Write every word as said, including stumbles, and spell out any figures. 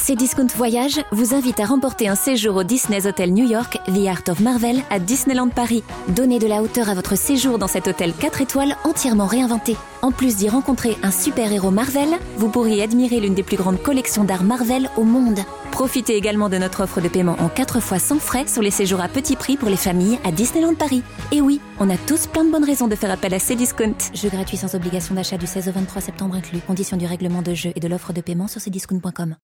Cdiscount Voyage vous invite à remporter un séjour au Disney's Hotel New York, The Art of Marvel, à Disneyland Paris. Donnez de la hauteur à votre séjour dans cet hôtel quatre étoiles entièrement réinventé. En plus d'y rencontrer un super-héros Marvel, vous pourriez admirer l'une des plus grandes collections d'art Marvel au monde. Profitez également de notre offre de paiement en quatre fois sans frais sur les séjours à petit prix pour les familles à Disneyland Paris. Et oui, on a tous plein de bonnes raisons de faire appel à Cdiscount. Jeu gratuit sans obligation d'achat du seize au vingt-trois septembre inclus. Conditions du règlement de jeu et de l'offre de paiement sur cdiscount point com.